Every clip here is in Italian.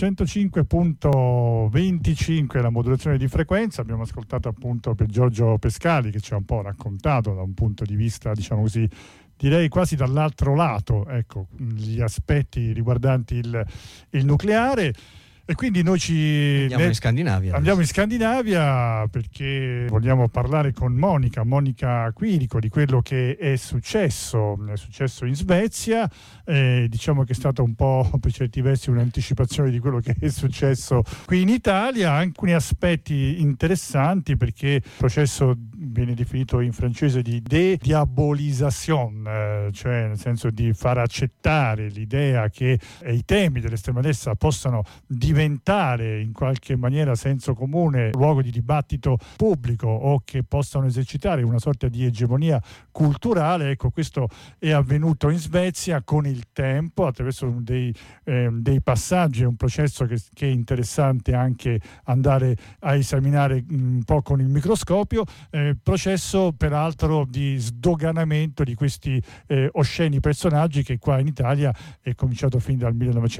105.25 la modulazione di frequenza. Abbiamo ascoltato appunto per Giorgio Pescali, che ci ha un po' raccontato da un punto di vista, diciamo così, direi quasi dall'altro lato, ecco, gli aspetti riguardanti il nucleare. E quindi noi andiamo in Scandinavia. Andiamo in Scandinavia perché vogliamo parlare con Monica Quirico di quello che è successo in Svezia. Diciamo che è stata un po' per certi versi un'anticipazione di quello che è successo qui in Italia, alcuni aspetti interessanti, perché il processo viene definito in francese di dédiabolisation, cioè nel senso di far accettare l'idea che i temi dell'estrema destra possano diventare in qualche maniera senso comune, luogo di dibattito pubblico, o che possano esercitare una sorta di egemonia culturale. Ecco, questo è avvenuto in Svezia con il tempo, attraverso dei passaggi. È un processo che è interessante anche andare a esaminare un po' con il microscopio, processo peraltro di sdoganamento di questi osceni personaggi, che qua in Italia è cominciato fin dal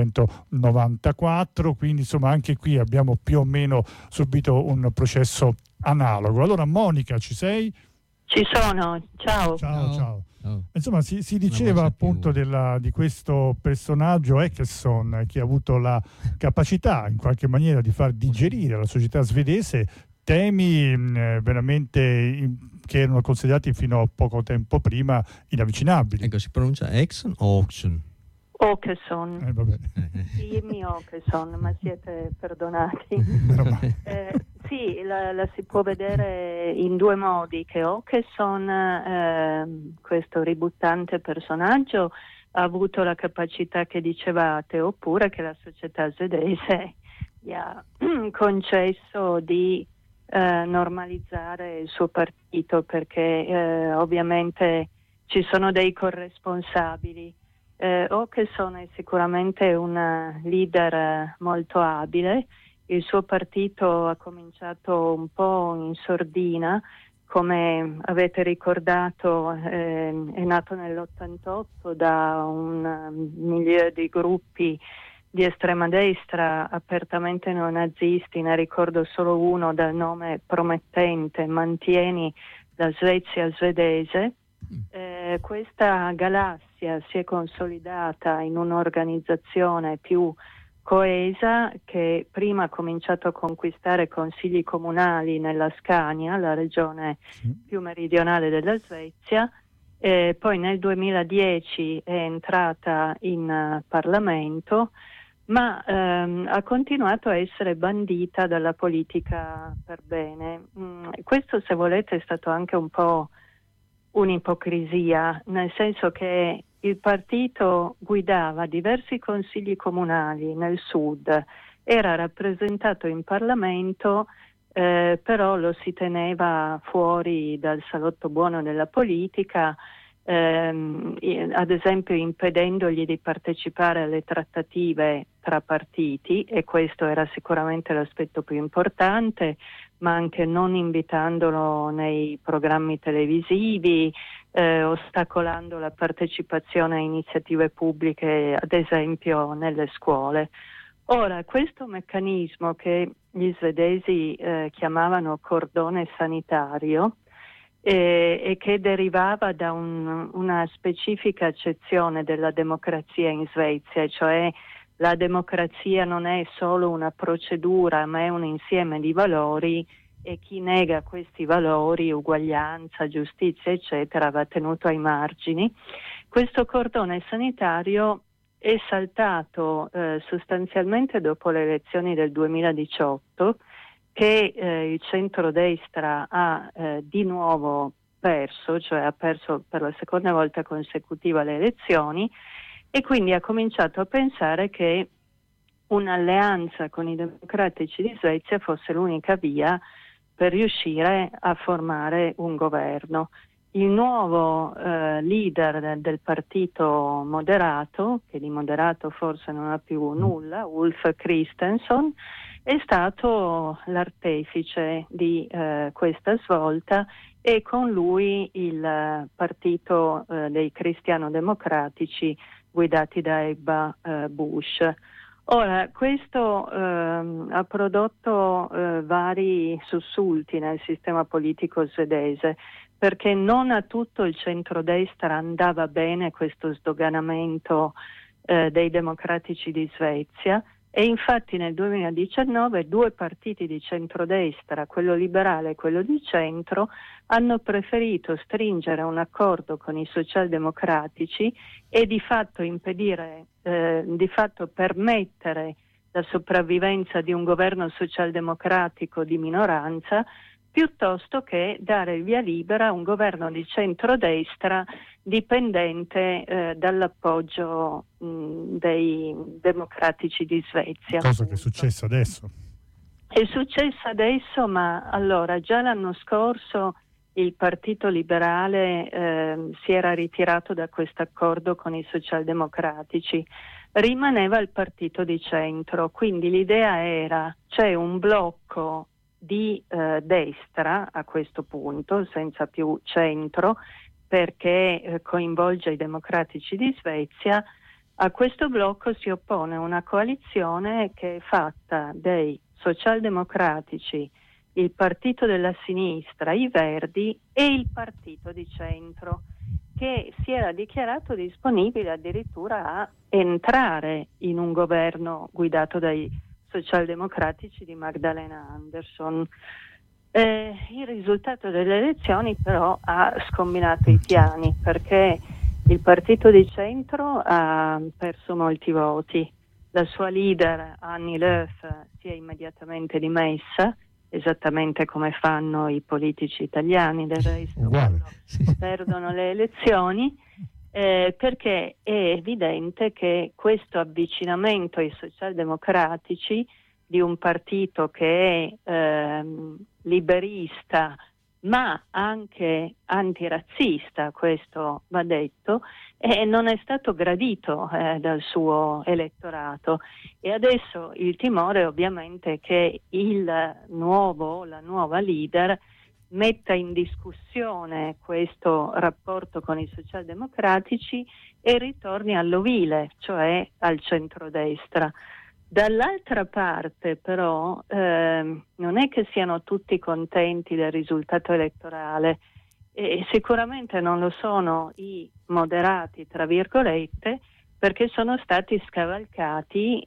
1994, quindi insomma anche qui abbiamo più o meno subito un processo analogo. Allora Monica, ci sei? Ci sono, ciao. Ciao. Insomma si diceva appunto di questo personaggio Ekesson, che ha avuto la capacità in qualche maniera di far digerire alla società svedese temi veramente che erano considerati fino a poco tempo prima inavvicinabili. Ecco, si pronuncia Ekesson o Oxen? Åkesson. Vabbè. Jimmy Åkesson, ma siete perdonati. Sì, la si può vedere in due modi, che Åkesson, questo ributtante personaggio, ha avuto la capacità che dicevate, oppure che la società svedese gli ha concesso di normalizzare il suo partito, perché ovviamente ci sono dei corresponsabili. Åkesson è sicuramente un leader molto abile. Il suo partito ha cominciato un po' in sordina, come avete ricordato, è nato nell'88 da un milieu di gruppi di estrema destra apertamente neonazisti. Ne ricordo solo uno dal nome promettente: Mantieni la Svezia svedese. Questa galassia si è consolidata in un'organizzazione più coesa, che prima ha cominciato a conquistare consigli comunali nella Scania, la regione più meridionale della Svezia, poi nel 2010 è entrata in Parlamento, ma ha continuato a essere bandita dalla politica per bene. Questo, se volete, è stato anche un po' un'ipocrisia, nel senso che il partito guidava diversi consigli comunali nel sud, era rappresentato in Parlamento, però lo si teneva fuori dal salotto buono della politica, ad esempio impedendogli di partecipare alle trattative tra partiti, e questo era sicuramente l'aspetto più importante, ma anche non invitandolo nei programmi televisivi, ostacolando la partecipazione a iniziative pubbliche, ad esempio nelle scuole. Ora, questo meccanismo, che gli svedesi chiamavano cordone sanitario, e che derivava da una specifica accezione della democrazia in Svezia, cioè la democrazia non è solo una procedura, ma è un insieme di valori, e chi nega questi valori, uguaglianza, giustizia, eccetera, va tenuto ai margini. Questo cordone sanitario è saltato sostanzialmente dopo le elezioni del 2018, che il centrodestra ha di nuovo perso, cioè ha perso per la seconda volta consecutiva le elezioni, e quindi ha cominciato a pensare che un'alleanza con i democratici di Svezia fosse l'unica via per riuscire a formare un governo. Il nuovo leader del partito moderato, che di moderato forse non ha più nulla, Ulf Kristersson, è stato l'artefice di questa svolta, e con lui il partito dei cristiano-democratici guidati da Ebba Busch. Ora, questo ha prodotto vari sussulti nel sistema politico svedese, perché non a tutto il centrodestra andava bene questo sdoganamento dei democratici di Svezia, e infatti nel 2019 due partiti di centrodestra, quello liberale e quello di centro, hanno preferito stringere un accordo con i socialdemocratici e di fatto permettere la sopravvivenza di un governo socialdemocratico di minoranza, piuttosto che dare il via libera a un governo di centrodestra dipendente dall'appoggio dei democratici di Svezia. Cosa che è successa adesso. È successo adesso, ma allora già l'anno scorso il Partito Liberale si era ritirato da questo accordo con i socialdemocratici. Rimaneva il partito di centro, quindi l'idea era: c'è un blocco di destra a questo punto, senza più centro, perché coinvolge i democratici di Svezia. A questo blocco si oppone una coalizione che è fatta dei socialdemocratici, il partito della sinistra, i Verdi e il partito di centro, che si era dichiarato disponibile addirittura a entrare in un governo guidato dai socialdemocratici di Magdalena Andersson. Il risultato delle elezioni però ha scombinato i piani, perché il partito di centro ha perso molti voti. La sua leader Annie Lööf si è immediatamente dimessa, esattamente come fanno i politici italiani del resto quando perdono le elezioni, perché è evidente che questo avvicinamento ai socialdemocratici di un partito che è liberista ma anche antirazzista, questo va detto, non è stato gradito dal suo elettorato, e adesso il timore ovviamente è che la nuova leader metta in discussione questo rapporto con i socialdemocratici e ritorni all'ovile, cioè al centrodestra. Dall'altra parte però non è che siano tutti contenti del risultato elettorale, e sicuramente non lo sono i moderati, tra virgolette, perché sono stati scavalcati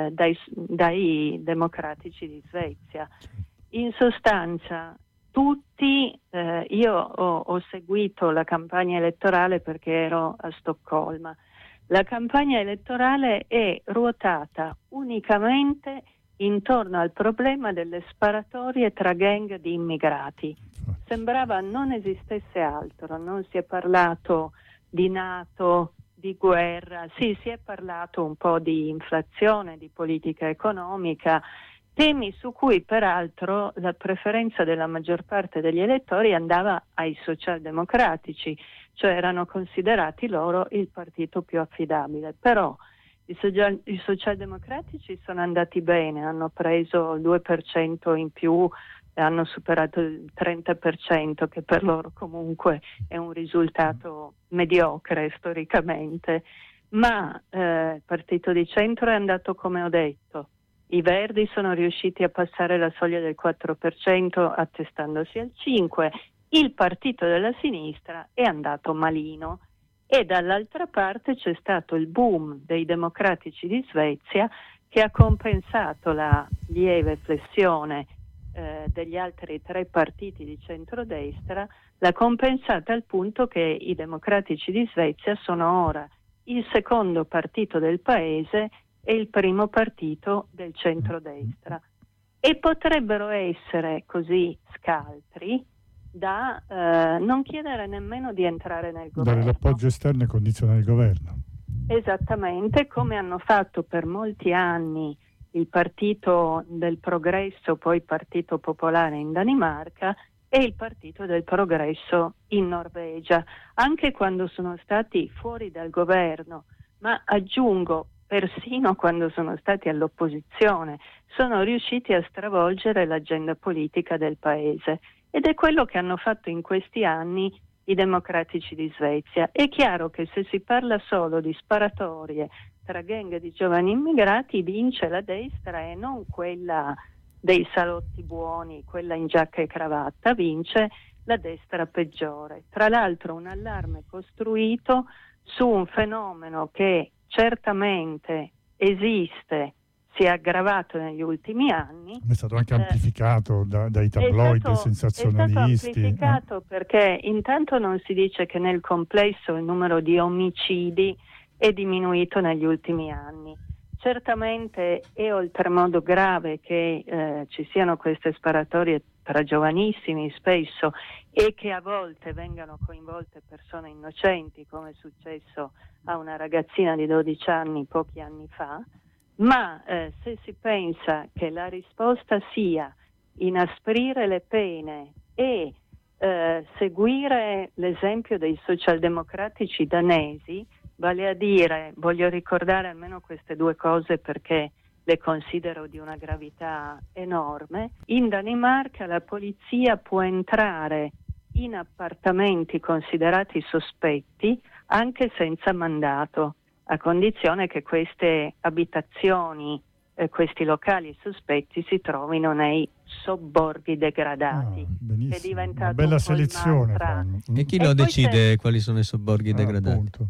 dai democratici di Svezia. In sostanza tutti, io ho seguito la campagna elettorale perché ero a Stoccolma. La campagna elettorale è ruotata unicamente intorno al problema delle sparatorie tra gang di immigrati. Sembrava non esistesse altro, non si è parlato di NATO, di guerra, sì, si è parlato un po' di inflazione, di politica economica, temi su cui peraltro la preferenza della maggior parte degli elettori andava ai socialdemocratici, cioè erano considerati loro il partito più affidabile. Però i socialdemocratici sono andati bene, hanno preso il 2% in più, hanno superato il 30%, che per loro comunque è un risultato mediocre storicamente, ma il partito di centro è andato come ho detto. I Verdi sono riusciti a passare la soglia del 4% attestandosi al 5%, il partito della sinistra è andato malino, e dall'altra parte c'è stato il boom dei democratici di Svezia, che ha compensato la lieve flessione degli altri tre partiti di centrodestra, l'ha compensata al punto che i democratici di Svezia sono ora il secondo partito del paese e il primo partito del centrodestra, e potrebbero essere così scaltri da non chiedere nemmeno di entrare nel governo. Dare l'appoggio esterno e condizionare il governo. Esattamente, come hanno fatto per molti anni il Partito del Progresso, poi Partito Popolare in Danimarca, e il Partito del Progresso in Norvegia, anche quando sono stati fuori dal governo, ma aggiungo persino quando sono stati all'opposizione, sono riusciti a stravolgere l'agenda politica del paese, ed è quello che hanno fatto in questi anni i democratici di Svezia. È chiaro che se si parla solo di sparatorie destra, gang di giovani immigrati, vince la destra e non quella dei salotti buoni, quella in giacca e cravatta, vince la destra peggiore. Tra l'altro un allarme costruito su un fenomeno che certamente esiste, si è aggravato negli ultimi anni. È stato anche amplificato dai tabloid sensazionalisti. È stato amplificato perché intanto non si dice che nel complesso il numero di omicidi è diminuito negli ultimi anni. Certamente è oltremodo grave che ci siano queste sparatorie tra giovanissimi spesso e che a volte vengano coinvolte persone innocenti, come è successo a una ragazzina di 12 anni pochi anni fa, ma se si pensa che la risposta sia inasprire le pene e seguire l'esempio dei socialdemocratici danesi, vale a dire, voglio ricordare almeno queste due cose perché le considero di una gravità enorme, in Danimarca la polizia può entrare in appartamenti considerati sospetti anche senza mandato, a condizione che queste abitazioni, questi locali sospetti si trovino nei sobborghi degradati. Benissimo. È diventato una bella un po' il selezione. mantra. E chi lo decide quali sono i sobborghi degradati? Appunto.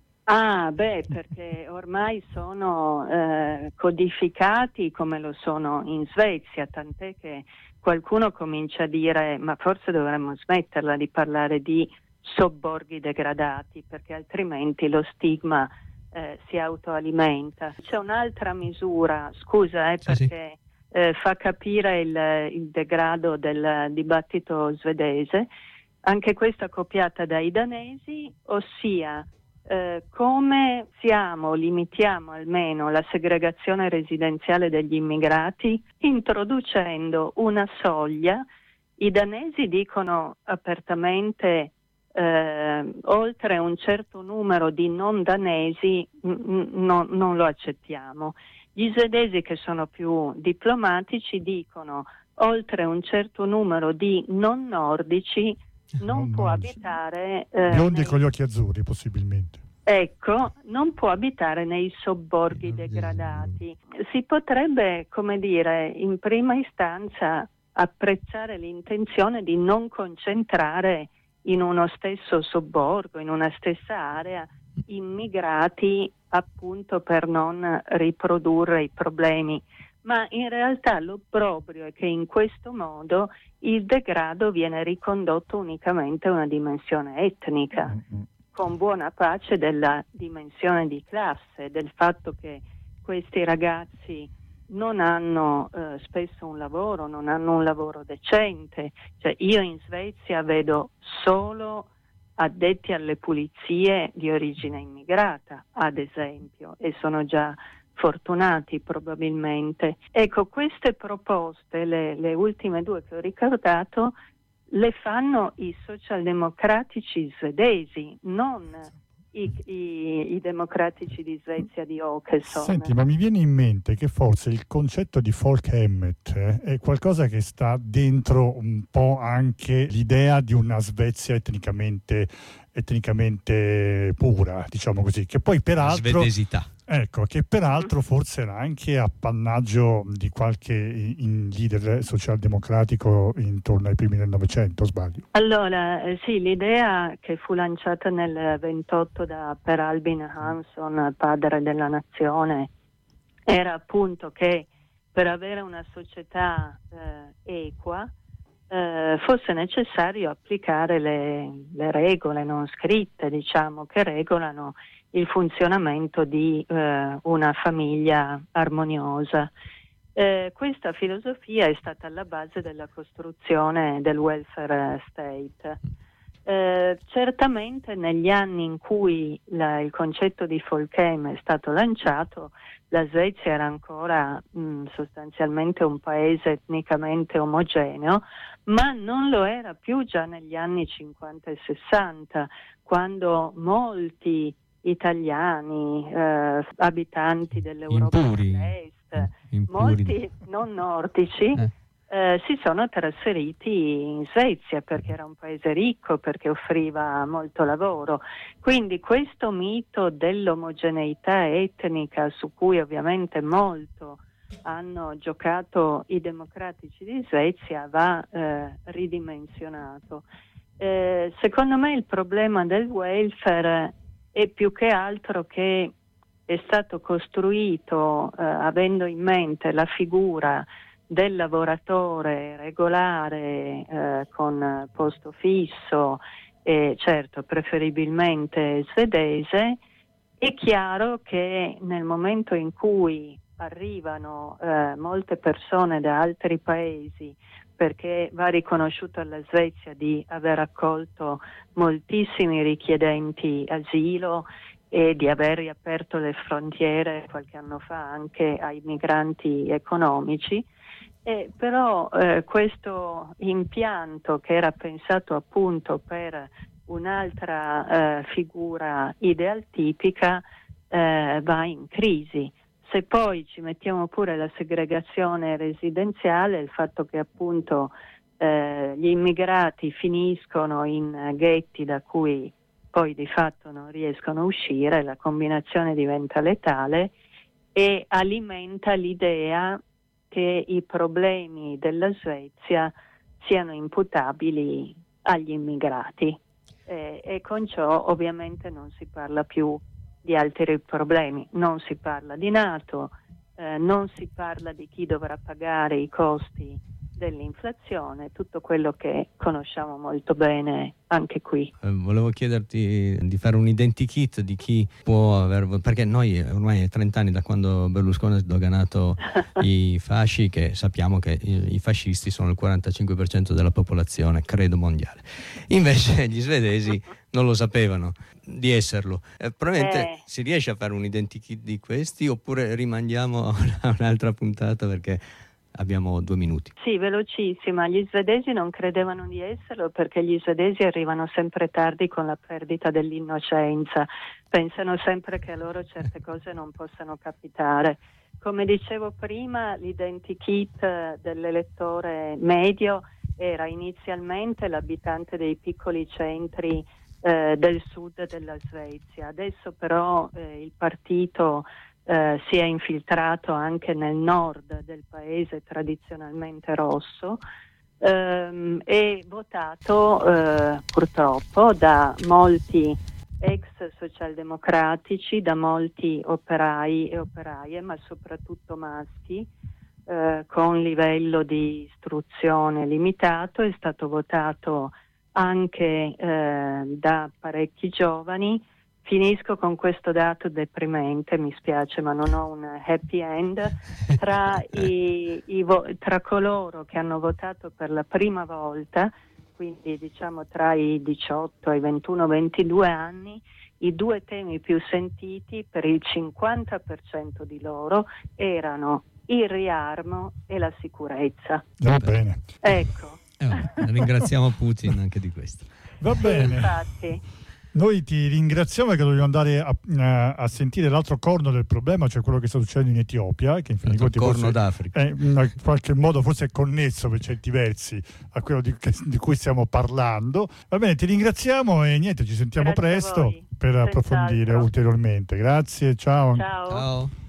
Perché ormai sono codificati come lo sono in Svezia, tant'è che qualcuno comincia a dire ma forse dovremmo smetterla di parlare di sobborghi degradati, perché altrimenti lo stigma si autoalimenta. C'è un'altra misura, scusa, perché fa capire il degrado del dibattito svedese, anche questa copiata dai danesi, ossia come limitiamo almeno la segregazione residenziale degli immigrati introducendo una soglia. I danesi dicono apertamente oltre un certo numero di non danesi non lo accettiamo. Gli svedesi, che sono più diplomatici, dicono oltre un certo numero di non nordici non può abitare biondi con gli occhi azzurri possibilmente. Ecco, non può abitare nei sobborghi degradati. Si potrebbe, come dire, in prima istanza apprezzare l'intenzione di non concentrare in uno stesso sobborgo, in una stessa area, immigrati appunto per non riprodurre i problemi. Ma in realtà l'obbrobrio è che in questo modo il degrado viene ricondotto unicamente a una dimensione etnica, con buona pace della dimensione di classe, del fatto che questi ragazzi non hanno spesso un lavoro, non hanno un lavoro decente. Cioè, io in Svezia vedo solo addetti alle pulizie di origine immigrata, ad esempio, e sono già fortunati probabilmente. Ecco, queste proposte, le ultime due che ho ricordato, le fanno i socialdemocratici svedesi, non i democratici di Svezia di Åkesson. Senti, ma mi viene in mente che forse il concetto di folkhemmet è qualcosa che sta dentro un po' anche l'idea di una Svezia etnicamente pura, diciamo così, che poi peraltro svedesità. Ecco, che peraltro forse era anche appannaggio di qualche leader socialdemocratico intorno ai primi del Novecento, sbaglio? Allora, sì, l'idea che fu lanciata nel 28 da Per Albin Hansson, padre della nazione, era appunto che per avere una società equa fosse necessario applicare le regole non scritte, diciamo, che regolano il funzionamento di una famiglia armoniosa. Questa filosofia è stata alla base della costruzione del welfare state. Certamente negli anni in cui il concetto di Folkheim è stato lanciato, la Svezia era ancora sostanzialmente un paese etnicamente omogeneo, ma non lo era più già negli anni 50 e 60, quando molti italiani, abitanti dell'Europa dell'Est, molti non nordici, si sono trasferiti in Svezia perché era un paese ricco, perché offriva molto lavoro. Quindi questo mito dell'omogeneità etnica, su cui ovviamente molto hanno giocato i democratici di Svezia, va ridimensionato. Secondo me il problema del welfare è più che altro che è stato costruito avendo in mente la figura del lavoratore regolare con posto fisso e certo preferibilmente svedese. È chiaro che nel momento in cui arrivano molte persone da altri paesi, perché va riconosciuto alla Svezia di aver accolto moltissimi richiedenti asilo e di aver riaperto le frontiere qualche anno fa anche ai migranti economici, però questo impianto che era pensato appunto per un'altra figura idealtipica va in crisi. Se poi ci mettiamo pure la segregazione residenziale, il fatto che appunto gli immigrati finiscono in ghetti da cui poi di fatto non riescono a uscire, la combinazione diventa letale e alimenta l'idea che i problemi della Svezia siano imputabili agli immigrati e con ciò ovviamente non si parla più di altri problemi, non si parla di NATO, non si parla di chi dovrà pagare i costi dell'inflazione, tutto quello che conosciamo molto bene anche qui. Volevo chiederti di fare un identikit di chi può aver, perché noi ormai è 30 anni da quando Berlusconi ha sdoganato i fasci, che sappiamo che i fascisti sono il 45% della popolazione, credo mondiale. Invece gli svedesi non lo sapevano di esserlo. Probabilmente si riesce a fare un identikit di questi oppure rimandiamo a un'altra puntata perché abbiamo 2 minuti. Sì, velocissima. Gli svedesi non credevano di esserlo perché gli svedesi arrivano sempre tardi con la perdita dell'innocenza. Pensano sempre che a loro certe cose non possano capitare. Come dicevo prima, l'identikit dell'elettore medio era inizialmente l'abitante dei piccoli centri del sud della Svezia. Adesso però il partito si è infiltrato anche nel nord del paese tradizionalmente rosso e votato purtroppo da molti ex socialdemocratici, da molti operai e operaie, ma soprattutto maschi con livello di istruzione limitato. È stato votato anche da parecchi giovani. Finisco con questo dato deprimente, mi spiace ma non ho un happy end. Tra coloro che hanno votato per la prima volta, quindi diciamo tra i 18 e i 21-22 anni, i 2 temi più sentiti per il 50% di loro erano il riarmo e la sicurezza. Va bene. Ecco. Ringraziamo Putin anche di questo. Va bene. Infatti. Noi ti ringraziamo perché dobbiamo andare a sentire l'altro corno del problema, cioè quello che sta succedendo in Etiopia, che in fin dei conti corno d'Africa. In qualche modo forse è connesso per certi versi a quello di cui stiamo parlando. Va bene, ti ringraziamo e niente, ci sentiamo presto per approfondire ulteriormente. Grazie, ciao. Ciao.